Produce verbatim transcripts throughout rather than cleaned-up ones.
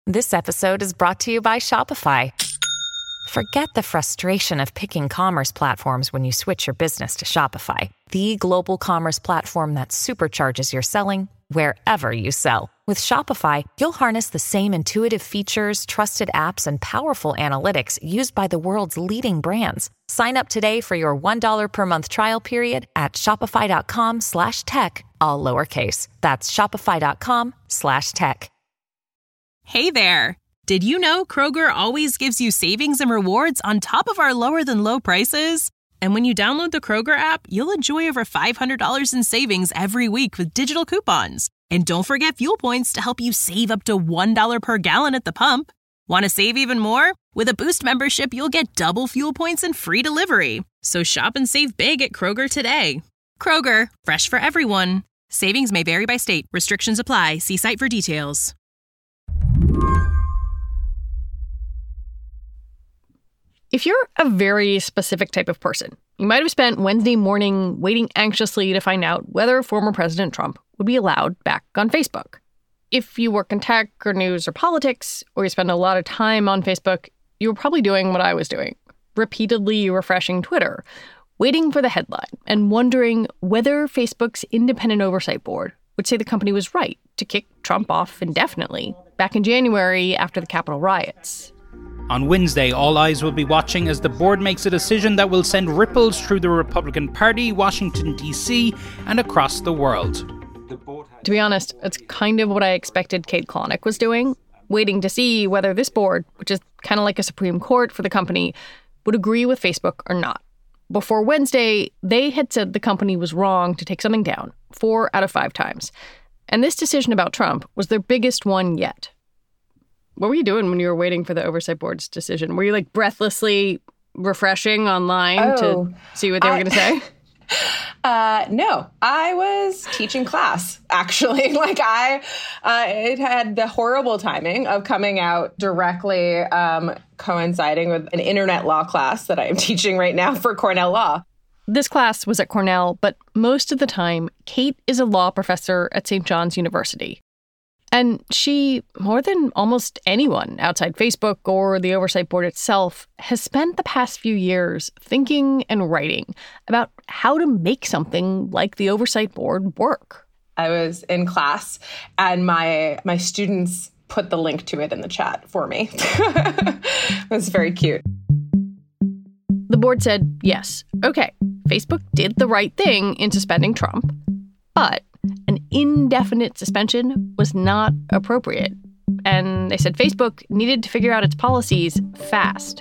This episode is brought to you by Shopify. Forget the frustration of picking commerce platforms when you switch your business to Shopify, the global commerce platform that supercharges your selling wherever you sell. With Shopify, you'll harness the same intuitive features, trusted apps, and powerful analytics used by the world's leading brands. Sign up today for your one dollar per month trial period at shopify.com slash tech, all lowercase. That's shopify.com slash tech. Hey there. Did you know Kroger always gives you savings and rewards on top of our lower than low prices? And when you download the Kroger app, you'll enjoy over five hundred dollars in savings every week with digital coupons. And don't forget fuel points to help you save up to one dollar per gallon at the pump. Want to save even more? With a Boost membership, you'll get double fuel points and free delivery. So shop and save big at Kroger today. Kroger, fresh for everyone. Savings may vary by state. Restrictions apply. See site for details. If you're a very specific type of person, you might have spent Wednesday morning waiting anxiously to find out whether former President Trump would be allowed back on Facebook. If you work in tech or news or politics, or you spend a lot of time on Facebook, you were probably doing what I was doing, repeatedly refreshing Twitter, waiting for the headline and wondering whether Facebook's independent oversight board would say the company was right to kick Trump off indefinitely back in January after the Capitol riots. On Wednesday, all eyes will be watching as the board makes a decision that will send ripples through the Republican Party, Washington, D C, and across the world. To be honest, it's kind of what I expected Kate Klonick was doing, waiting to see whether this board, which is kind of like a Supreme Court for the company, would agree with Facebook or not. Before Wednesday, they had said the company was wrong to take something down four out of five times. And this decision about Trump was their biggest one yet. What were you doing when you were waiting for the Oversight Board's decision? Were you like breathlessly refreshing online oh, to see what they I, were going to say? Uh, no, I was teaching class, actually. Like I, uh, it had the horrible timing of coming out directly um, coinciding with an internet law class that I am teaching right now for Cornell Law. This class was at Cornell, but most of the time, Kate is a law professor at Saint John's University. And she, more than almost anyone outside Facebook or the Oversight Board itself, has spent the past few years thinking and writing about how to make something like the Oversight Board work. I was in class and my my students put the link to it in the chat for me. It was very cute. The board said, yes, okay, Facebook did the right thing in suspending Trump, but an indefinite suspension was not appropriate. And they said Facebook needed to figure out its policies fast.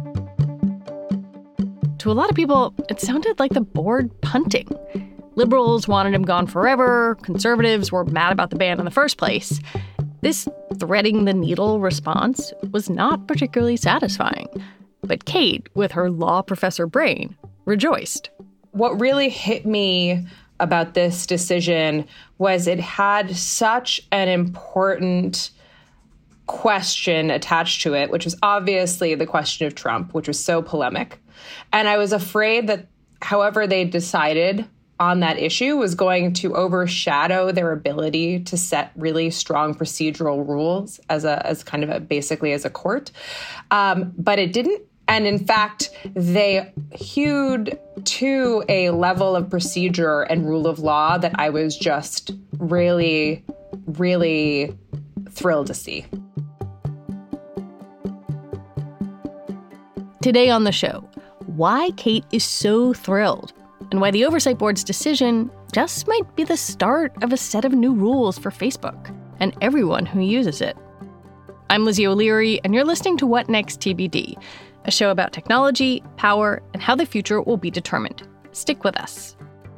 To a lot of people, it sounded like the board punting. Liberals wanted him gone forever. Conservatives were mad about the ban in the first place. This threading the needle response was not particularly satisfying. But Kate, with her law professor brain, rejoiced. What really hit me about this decision was it had such an important question attached to it, which was obviously the question of Trump, which was so polemic. And I was afraid that however they decided on that issue was going to overshadow their ability to set really strong procedural rules as a as kind of a basically as a court. Um, but it didn't. And in fact, they hewed to a level of procedure and rule of law that I was just really, really thrilled to see. Today on the show, why Kate is so thrilled and why the Oversight Board's decision just might be the start of a set of new rules for Facebook and everyone who uses it. I'm Lizzie O'Leary, and you're listening to What Next T B D, a show about technology, power, and how the future will be determined. Stick with us.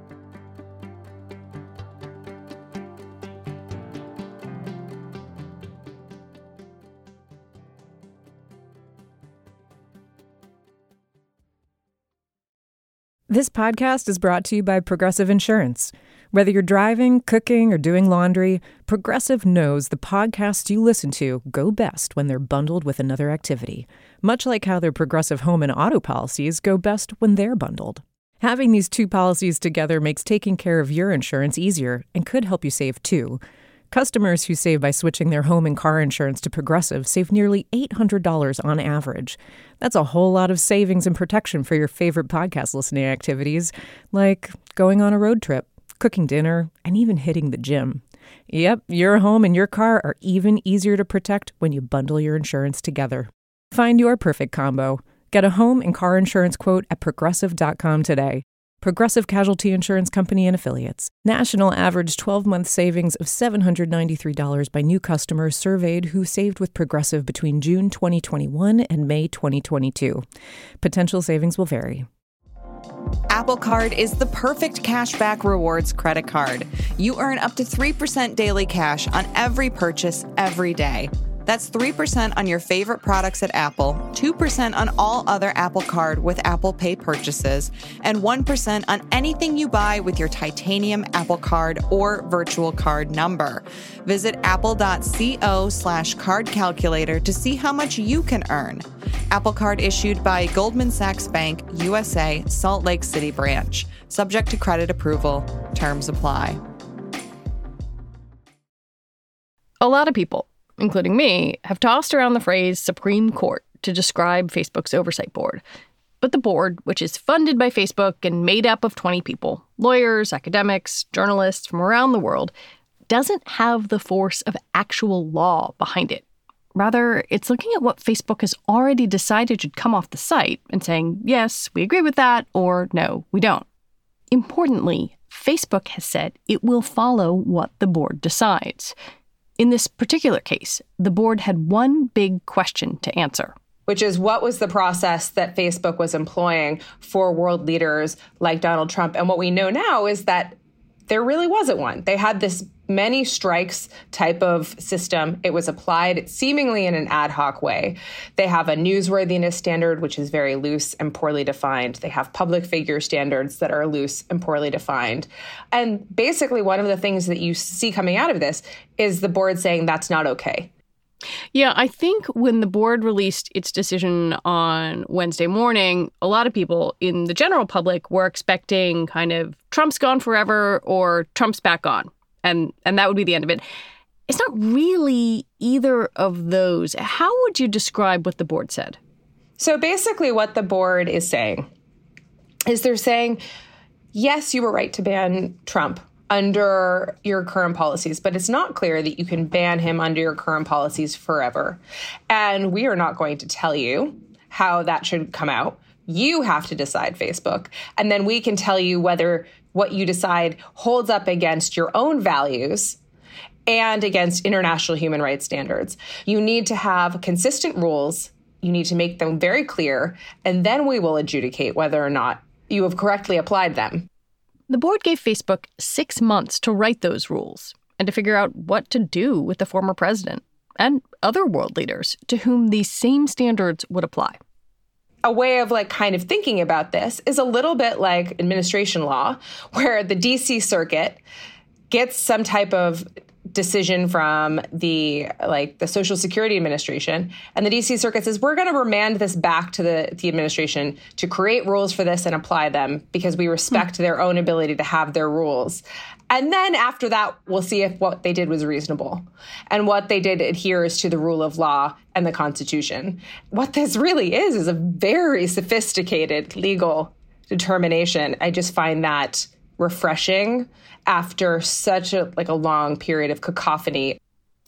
This podcast is brought to you by Progressive Insurance. Whether you're driving, cooking, or doing laundry, Progressive knows the podcasts you listen to go best when they're bundled with another activity, much like how their Progressive home and auto policies go best when they're bundled. Having these two policies together makes taking care of your insurance easier and could help you save too. Customers who save by switching their home and car insurance to Progressive save nearly eight hundred dollars on average. That's a whole lot of savings and protection for your favorite podcast listening activities, like going on a road trip, cooking dinner, and even hitting the gym. Yep, your home and your car are even easier to protect when you bundle your insurance together. Find your perfect combo. Get a home and car insurance quote at progressive dot com today. Progressive Casualty Insurance Company and Affiliates. National average twelve-month savings of seven hundred ninety-three dollars by new customers surveyed who saved with Progressive between June twenty twenty-one and May twenty twenty-two. Potential savings will vary. Apple Card is the perfect cashback rewards credit card. You earn up to three percent daily cash on every purchase every day. That's three percent on your favorite products at Apple, two percent on all other Apple Card with Apple Pay purchases, and one percent on anything you buy with your titanium Apple Card or virtual card number. Visit apple.co slash card calculator to see how much you can earn. Apple Card issued by Goldman Sachs Bank, U S A, Salt Lake City branch. Subject to credit approval. Terms apply. A lot of people, including me, have tossed around the phrase Supreme Court to describe Facebook's oversight board. But the board, which is funded by Facebook and made up of twenty people, lawyers, academics, journalists from around the world, doesn't have the force of actual law behind it. Rather, it's looking at what Facebook has already decided should come off the site and saying, yes, we agree with that, or no, we don't. Importantly, Facebook has said it will follow what the board decides. In this particular case, the board had one big question to answer, which is what was the process that Facebook was employing for world leaders like Donald Trump? And what we know now is that there really wasn't one. They had this many strikes type of system. It was applied seemingly in an ad hoc way. They have a newsworthiness standard, which is very loose and poorly defined. They have public figure standards that are loose and poorly defined. And basically, one of the things that you see coming out of this is the board saying that's not okay. Yeah, I think when the board released its decision on Wednesday morning, a lot of people in the general public were expecting kind of Trump's gone forever or Trump's back on. And and that would be the end of it. It's not really either of those. How would you describe what the board said? So basically what the board is saying is they're saying, yes, you were right to ban Trump under your current policies, but it's not clear that you can ban him under your current policies forever. And we are not going to tell you how that should come out. You have to decide, Facebook. And then we can tell you whether what you decide holds up against your own values and against international human rights standards. You need to have consistent rules. You need to make them very clear, and then we will adjudicate whether or not you have correctly applied them. The board gave Facebook six months to write those rules and to figure out what to do with the former president and other world leaders to whom these same standards would apply. A way of like kind of thinking about this is a little bit like administration law, where the D C Circuit gets some type of decision from the like the Social Security Administration, and the D C Circuit says, we're going to remand this back to the, the administration to create rules for this and apply them because we respect hmm. their own ability to have their rules. And then after that, we'll see if what they did was reasonable and what they did adheres to the rule of law and the Constitution. What this really is is a very sophisticated legal determination. I just find that refreshing after such a like a long period of cacophony.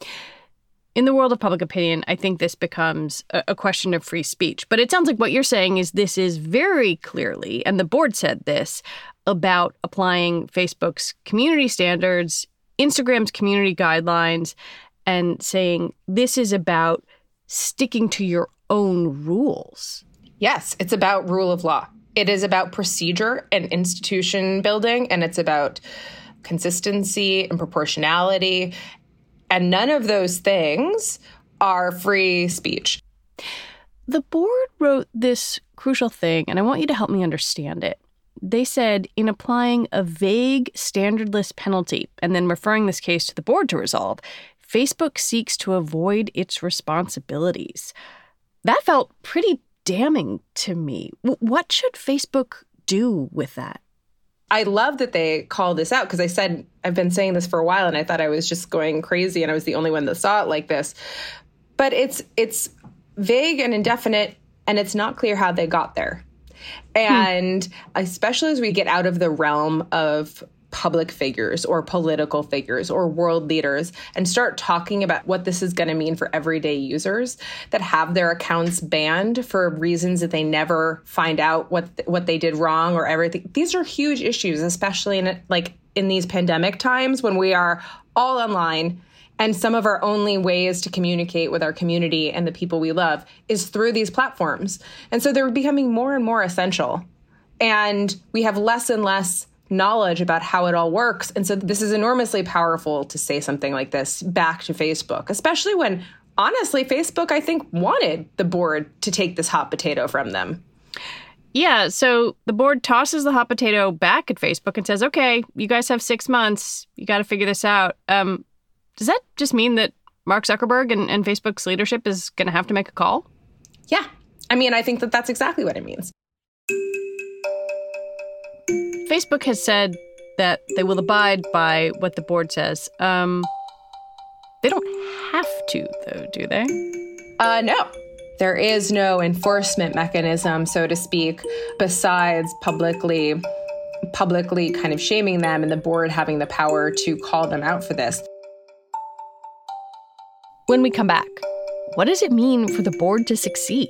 In the world of public opinion, I think this becomes a, a question of free speech. But it sounds like what you're saying is this is very clearly, and the board said this, about applying Facebook's community standards, Instagram's community guidelines, and saying this is about sticking to your own rules. Yes, it's about rule of law. It is about procedure and institution building, and it's about consistency and proportionality. And none of those things are free speech. The board wrote this crucial thing, and I want you to help me understand it. They said in applying a vague, standardless penalty, and then referring this case to the board to resolve, Facebook seeks to avoid its responsibilities. That felt pretty damning to me. W- what should Facebook do with that? I love that they call this out because I said, I've been saying this for a while and I thought I was just going crazy and I was the only one that saw it like this. But it's it's vague and indefinite, and it's not clear how they got there. And hmm. especially as we get out of the realm of public figures or political figures or world leaders and start talking about what this is going to mean for everyday users that have their accounts banned for reasons that they never find out what what they did wrong or everything. These are huge issues, especially in like in these pandemic times when we are all online. And some of our only ways to communicate with our community and the people we love is through these platforms. And so they're becoming more and more essential. And we have less and less knowledge about how it all works. And so this is enormously powerful to say something like this back to Facebook, especially when, honestly, Facebook, I think, wanted the board to take this hot potato from them. Yeah, so the board tosses the hot potato back at Facebook and says, okay, you guys have six months. You got to figure this out. Um, does that just mean that Mark Zuckerberg and, and Facebook's leadership is going to have to make a call? Yeah. I mean, I think that that's exactly what it means. Facebook has said that they will abide by what the board says. Um, they don't have to, though, do they? Uh, no. There is no enforcement mechanism, so to speak, besides publicly, publicly kind of shaming them and the board having the power to call them out for this. When we come back, what does it mean for the board to succeed?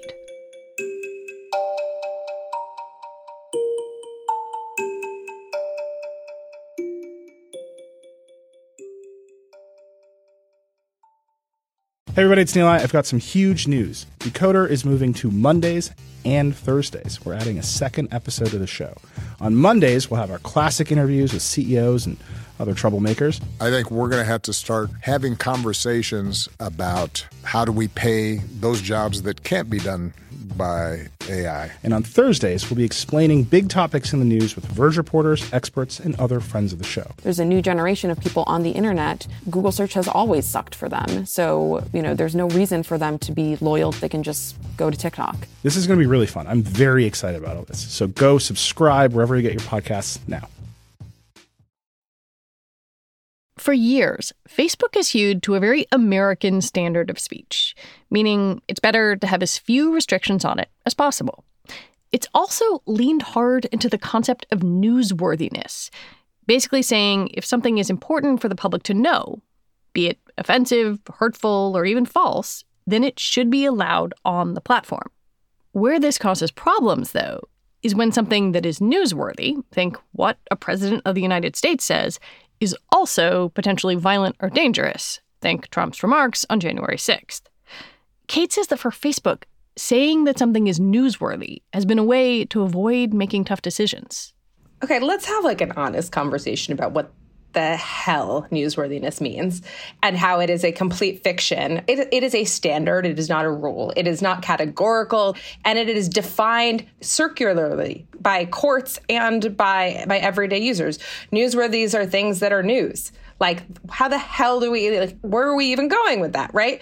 Hey everybody, it's Neil. I've got some huge news. Decoder is moving to Mondays and Thursdays. We're adding a second episode to the show. On Mondays, we'll have our classic interviews with C E Os and other troublemakers. I think we're going to have to start having conversations about how do we pay those jobs that can't be done by A I. And on Thursdays, we'll be explaining big topics in the news with Verge reporters, experts, and other friends of the show. There's a new generation of people on the internet. Google search has always sucked for them. So, you know, there's no reason for them to be loyal. They can just go to TikTok. This is going to be really fun. I'm very excited about all this. So go subscribe wherever you get your podcasts now. For years, Facebook has hewed to a very American standard of speech, meaning it's better to have as few restrictions on it as possible. It's also leaned hard into the concept of newsworthiness, basically saying if something is important for the public to know, be it offensive, hurtful, or even false, then it should be allowed on the platform. Where this causes problems, though, is when something that is newsworthy, think what a president of the United States says, is also potentially violent or dangerous. Think Trump's remarks on January sixth. Kate says that for Facebook, saying that something is newsworthy has been a way to avoid making tough decisions. Okay, let's have like an honest conversation about what the hell newsworthiness means and how it is a complete fiction. It, it is a standard. It is not a rule. It is not categorical, and it is defined circularly by courts and by, by everyday users. Newsworthies are things that are news. Like, how the hell do we, like, where are we even going with that, right?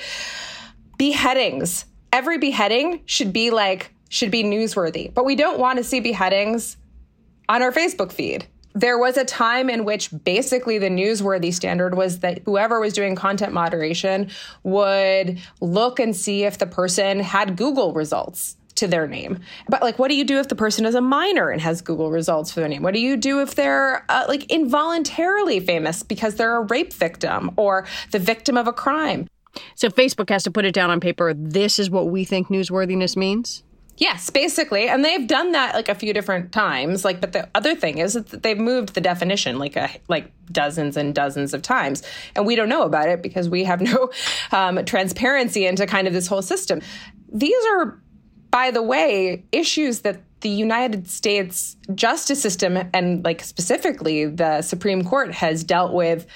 Beheadings. Every beheading should be like, should be newsworthy, but we don't want to see beheadings on our Facebook feed. There was a time in which basically the newsworthy standard was that whoever was doing content moderation would look and see if the person had Google results to their name. But like, what do you do if the person is a minor and has Google results for their name? What do you do if they're uh, like involuntarily famous because they're a rape victim or the victim of a crime? So Facebook has to put it down on paper. This is what we think newsworthiness means? Yes, basically. And they've done that like a few different times. Like, but the other thing is that they've moved the definition like a, like dozens and dozens of times. And we don't know about it because we have no um, transparency into kind of this whole system. These are, by the way, issues that the United States justice system and like specifically the Supreme Court has dealt with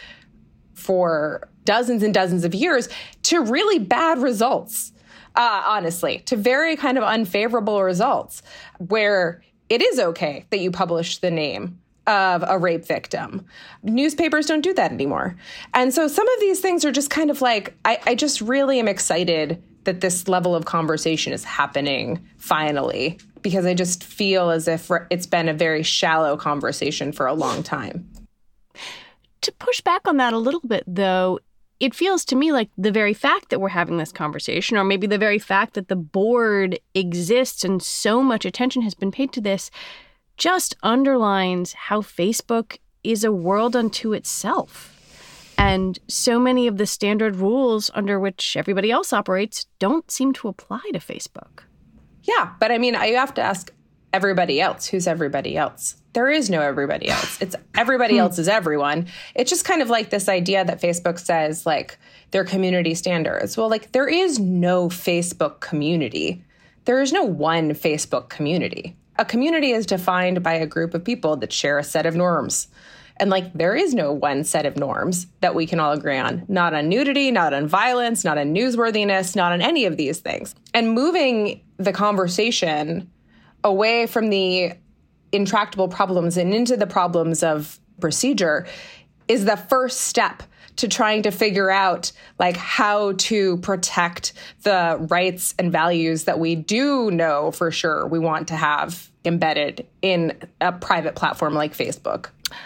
for dozens and dozens of years to really bad results. Uh, honestly, to very kind of unfavorable results where it is okay that you publish the name of a rape victim. Newspapers don't do that anymore. And so some of these things are just kind of like, I, I just really am excited that this level of conversation is happening finally because I just feel as if it's been a very shallow conversation for a long time. To push back on that a little bit, though, it feels to me like the very fact that we're having this conversation, or maybe the very fact that the board exists and so much attention has been paid to this, just underlines how Facebook is a world unto itself. And so many of the standard rules under which everybody else operates don't seem to apply to Facebook. Yeah, but I mean, I have to ask everybody else. Who's everybody else? There is no everybody else. It's everybody else is everyone. It's just kind of like this idea that Facebook says, like, their community standards. Well, like, there is no Facebook community. There is no one Facebook community. A community is defined by a group of people that share a set of norms. And, like, there is no one set of norms that we can all agree on. Not on nudity, not on violence, not on newsworthiness, not on any of these things. And moving the conversation away from the intractable problems and into the problems of procedure is the first step to trying to figure out, like, how to protect the rights and values that we do know for sure we want to have embedded in a private platform like Facebook.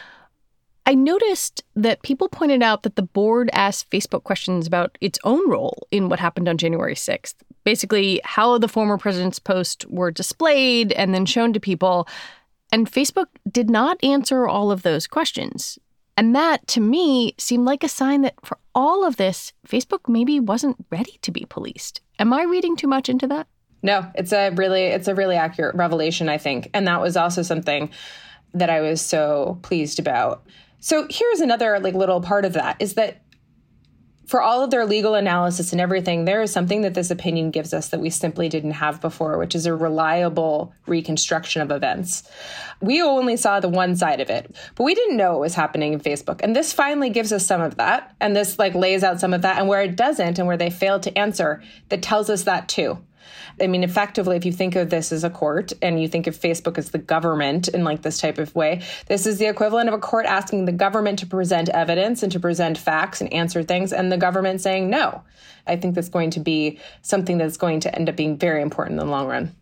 I noticed that people pointed out that the board asked Facebook questions about its own role in what happened on January sixth. Basically, how the former president's posts were displayed and then shown to people. And Facebook did not answer all of those questions. And that, to me, seemed like a sign that for all of this, Facebook maybe wasn't ready to be policed. Am I reading too much into that? No, it's a really, it's a really accurate revelation, I think. And that was also something that I was so pleased about. So here's another, like, little part of that, is that for all of their legal analysis and everything, there is something that this opinion gives us that we simply didn't have before, which is a reliable reconstruction of events. We only saw the one side of it, but we didn't know what was happening in Facebook. And this finally gives us some of that. And this, like, lays out some of that. And where it doesn't, and where they failed to answer, that tells us that too. I mean, effectively, if you think of this as a court and you think of Facebook as the government in, like, this type of way, this is the equivalent of a court asking the government to present evidence and to present facts and answer things, and the government saying no. I think that's going to be something that's going to end up being very important in the long run.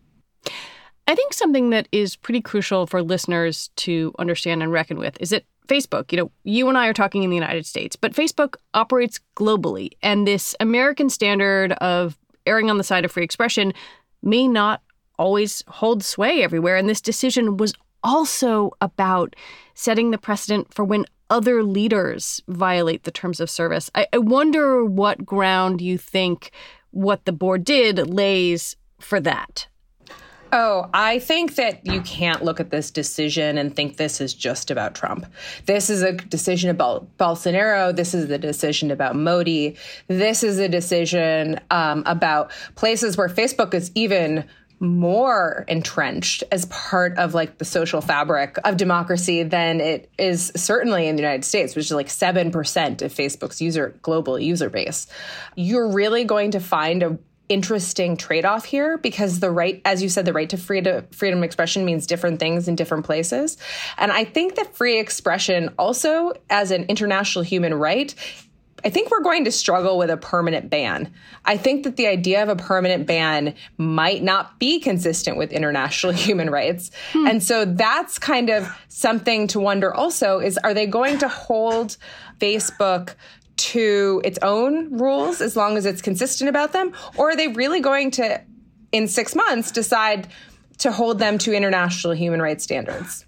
I think something that is pretty crucial for listeners to understand and reckon with is that Facebook, you know, you and I are talking in the United States, but Facebook operates globally, and this American standard of erring on the side of free expression may not always hold sway everywhere. And this decision was also about setting the precedent for when other leaders violate the terms of service. I, I wonder what ground you think what the board did lays for that. Oh, I think that you can't look at this decision and think this is just about Trump. This is a decision about Bolsonaro. This is a decision about Modi. This is a decision um, about places where Facebook is even more entrenched as part of, like, the social fabric of democracy than it is certainly in the United States, which is like seven percent of Facebook's user global user base. You're really going to find a interesting trade-off here, because the right, as you said, the right to freedom, freedom of expression means different things in different places. And I think that free expression also, as an international human right, I think we're going to struggle with a permanent ban. I think that the idea of a permanent ban might not be consistent with international human rights. Hmm. And so that's kind of something to wonder also, is, are they going to hold Facebook to its own rules as long as it's consistent about them? Or are they really going to, in six months, decide to hold them to international human rights standards?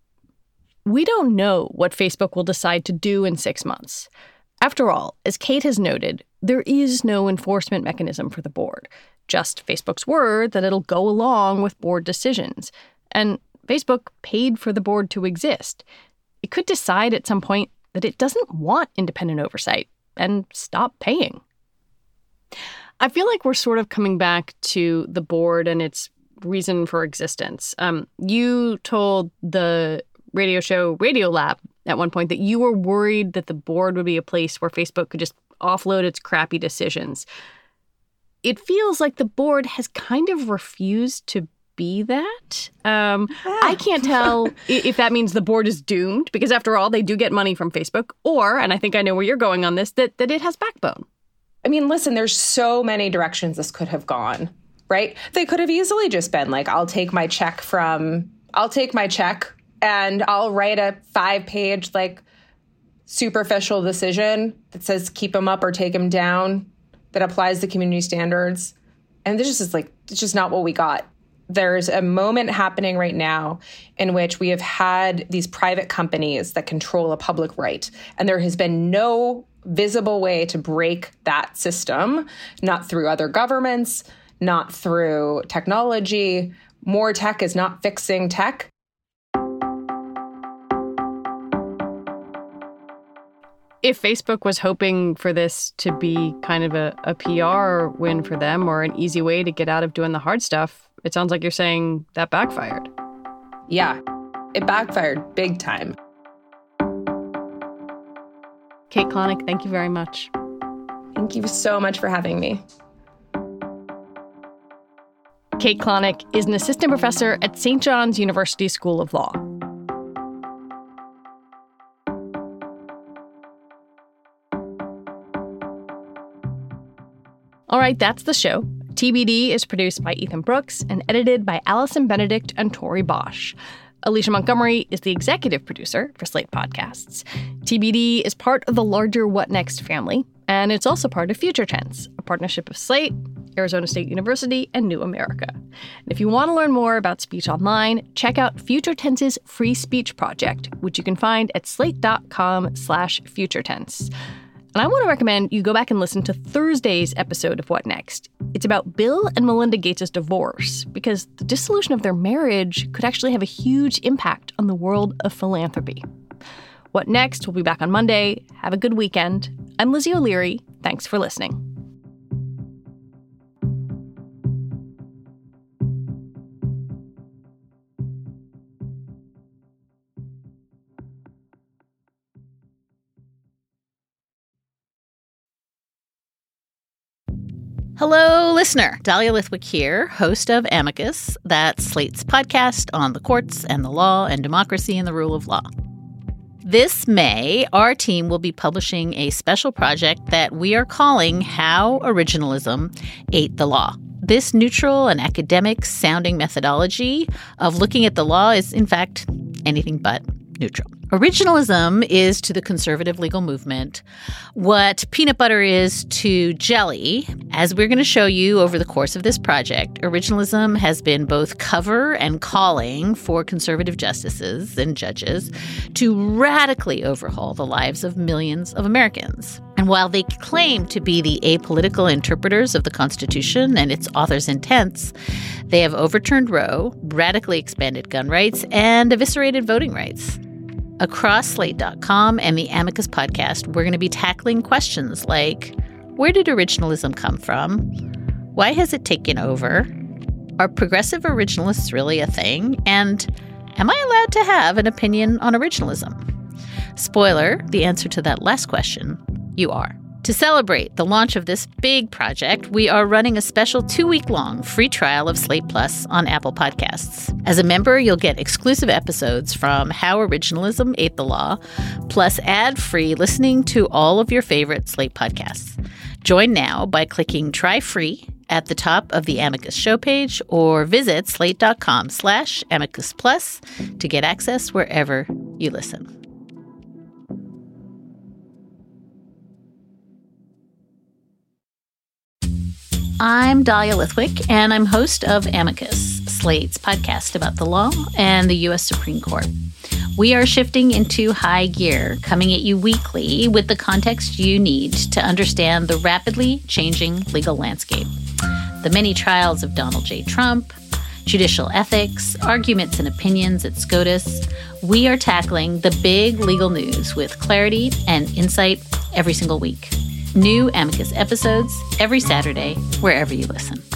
We don't know what Facebook will decide to do in six months. After all, as Kate has noted, there is no enforcement mechanism for the board, just Facebook's word that it'll go along with board decisions. And Facebook paid for the board to exist. It could decide at some point that it doesn't want independent oversight and stop paying. I feel like we're sort of coming back to the board and its reason for existence. Um, you told the radio show Radiolab at one point that you were worried that the board would be a place where Facebook could just offload its crappy decisions. It feels like the board has kind of refused to be that. Um, yeah. I can't tell if that means the board is doomed, because after all, they do get money from Facebook, or, and I think I know where you're going on this, that, that it has backbone. I mean, listen, there's so many directions this could have gone. right? They could have easily just been like, I'll take my check from, I'll take my check and I'll write a five page, like, superficial decision that says keep him up or take him down that applies the community standards. And this is like, it's just not what we got. There's a moment happening right now in which we have had these private companies that control a public right. And there has been no visible way to break that system, not through other governments, not through technology. More tech is not fixing tech. If Facebook was hoping for this to be kind of a, a P R win for them or an easy way to get out of doing the hard stuff, it sounds like you're saying that backfired. Yeah, it backfired big time. Kate Klonick, thank you very much. Thank you so much for having me. Kate Klonick is an assistant professor at Saint John's University School of Law. All right, that's the show. T B D is produced by Ethan Brooks and edited by Allison Benedict and Tori Bosch. Alicia Montgomery is the executive producer for Slate Podcasts. T B D is part of the larger What Next family, and it's also part of Future Tense, a partnership of Slate, Arizona State University, and New America. And if you want to learn more about speech online, check out Future Tense's Free Speech Project, which you can find at slate.com slash futuretense. And I want to recommend you go back and listen to Thursday's episode of What Next. It's about Bill and Melinda Gates' divorce, because the dissolution of their marriage could actually have a huge impact on the world of philanthropy. What Next will be back on Monday. Have a good weekend. I'm Lizzie O'Leary. Thanks for listening. Hello, listener. Dahlia Lithwick here, host of Amicus, that's Slate's podcast on the courts and the law and democracy and the rule of law. This May, our team will be publishing a special project that we are calling How Originalism Ate the Law. This neutral and academic-sounding methodology of looking at the law is, in fact, anything but neutral. Originalism is to the conservative legal movement what peanut butter is to jelly. As we're going to show you over the course of this project, originalism has been both cover and calling for conservative justices and judges to radically overhaul the lives of millions of Americans. And while they claim to be the apolitical interpreters of the Constitution and its author's intents, they have overturned Roe, radically expanded gun rights, and eviscerated voting rights. Across Slate dot com and the Amicus podcast, we're going to be tackling questions like, where did originalism come from? Why has it taken over? Are progressive originalists really a thing? And am I allowed to have an opinion on originalism? Spoiler, the answer to that last question, you are. To celebrate the launch of this big project, we are running a special two-week-long free trial of Slate Plus on Apple Podcasts. As a member, you'll get exclusive episodes from How Originalism Ate the Law, plus ad-free listening to all of your favorite Slate podcasts. Join now by clicking Try Free at the top of the Amicus show page or visit slate.com slash Amicus Plus to get access wherever you listen. I'm Dahlia Lithwick, and I'm host of Amicus, Slate's podcast about the law and the U S Supreme Court. We are shifting into high gear, coming at you weekly with the context you need to understand the rapidly changing legal landscape. The many trials of Donald J. Trump, judicial ethics, arguments and opinions at SCOTUS. We are tackling the big legal news with clarity and insight every single week. New Amicus episodes every Saturday, wherever you listen.